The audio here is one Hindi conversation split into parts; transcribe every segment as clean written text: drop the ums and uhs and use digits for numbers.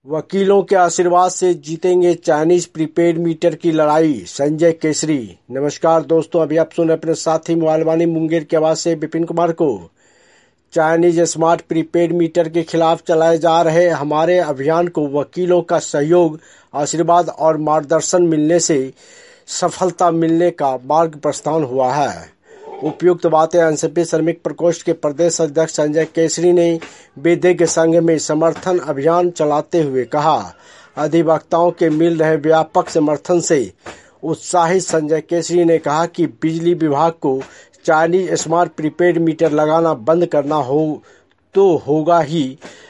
वकीलों के आशीर्वाद से जीतेंगे चाइनीज प्रीपेड मीटर की लड़ाई, संजय केसरी। नमस्कार दोस्तों, अभी आप सुन रहे अपने साथी मोबाइल वाणी मुंगेर की आवाज से विपिन कुमार को। चाइनीज स्मार्ट प्रीपेड मीटर के खिलाफ चलाए जा रहे हमारे अभियान को वकीलों का सहयोग, आशीर्वाद और मार्गदर्शन मिलने से सफलता मिलने का मार्ग प्रस्थान हुआ है। उपयुक्त बातें एनसीपी श्रमिक प्रकोष्ठ के प्रदेश अध्यक्ष संजय केसरी ने विधिज्ञ संघ में समर्थन अभियान चलाते हुए कहा। अधिवक्ताओं के मिल रहे व्यापक समर्थन से उत्साहित संजय केसरी ने कहा कि बिजली विभाग को चाइनीज स्मार्ट प्रीपेड मीटर लगाना बंद करना हो तो होगा ही,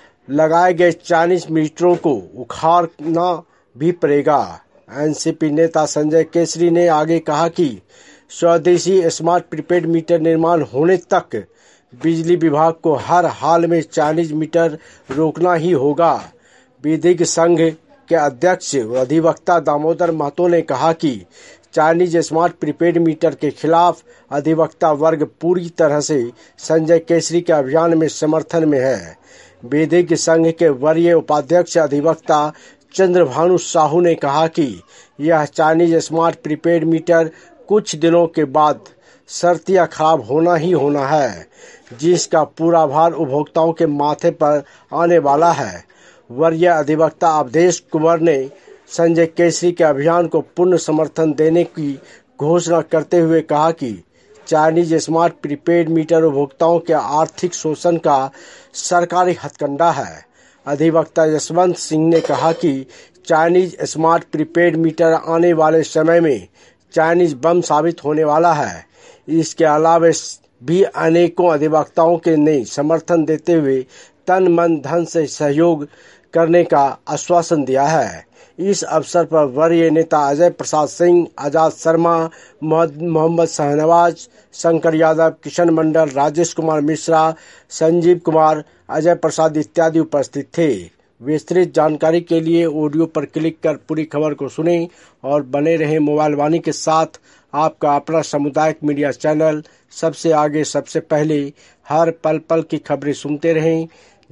लगाए गए चाइनीज मीटरों को उखाड़ना भी पड़ेगा। एनसीपी नेता संजय केसरी ने आगे कहा कि स्वदेशी स्मार्ट प्रीपेड मीटर निर्माण होने तक बिजली विभाग को हर हाल में चाइनीज मीटर रोकना ही होगा। विधिज्ञ संघ के अध्यक्ष अधिवक्ता दामोदर महतो ने कहा कि चाइनीज स्मार्ट प्रीपेड मीटर के खिलाफ अधिवक्ता वर्ग पूरी तरह से संजय केसरी के अभियान में समर्थन में है। विधिज्ञ संघ के वरीय उपाध्यक्ष अधिवक्ता चंद्रभानु साहू ने कहा कि यह चाइनीज स्मार्ट प्रीपेड मीटर कुछ दिनों के बाद शर्तिया खराब होना ही होना है, जिसका पूरा भार उपभोक्ताओं के माथे पर आने वाला है। वरीय अधिवक्ता अवधेश कुंवर ने संजय केसरी के अभियान को पूर्ण समर्थन देने की घोषणा करते हुए कहा कि चाइनीज स्मार्ट प्रीपेड मीटर उपभोक्ताओं के आर्थिक शोषण का सरकारी हथकंडा है। अधिवक्ता यशवंत सिंह ने कहा कि चाइनीज स्मार्ट प्रीपेड मीटर आने वाले समय में चाइनीज बम साबित होने वाला है। इसके अलावा भी अनेकों अधिवक्ताओं के ने समर्थन देते हुए तन मन धन से सहयोग करने का आश्वासन दिया है। इस अवसर पर वरीय नेता अजय प्रसाद सिंह, आजाद शर्मा, मोहम्मद शाहनवाज, शंकर यादव, किशन मंडल, राजेश कुमार मिश्रा, संजीव कुमार, अजय प्रसाद इत्यादि उपस्थित थे। विस्तृत जानकारी के लिए ऑडियो पर क्लिक कर पूरी खबर को सुनें और बने रहें मोबाइल वाणी के साथ। आपका अपना सामुदायिक मीडिया चैनल सबसे आगे, सबसे पहले, हर पल पल की खबरें सुनते रहें।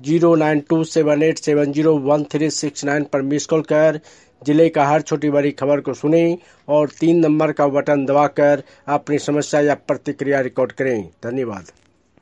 09278701369 पर मिस कॉल कर जिले का हर छोटी बड़ी खबर को सुनें और 3 नंबर का बटन दबाकर अपनी समस्या या प्रतिक्रिया रिकॉर्ड करें। धन्यवाद।